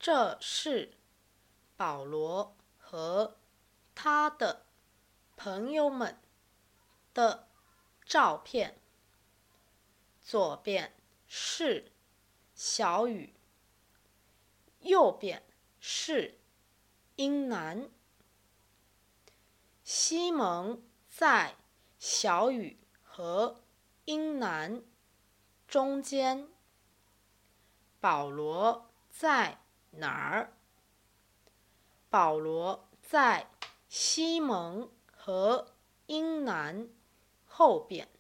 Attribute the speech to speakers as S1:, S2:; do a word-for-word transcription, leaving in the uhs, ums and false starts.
S1: 这是保罗和他的朋友们的照片。左边是小雨，右边是英男。西蒙在小雨和英男中间。保罗在哪儿？保罗在西蒙和英男后边。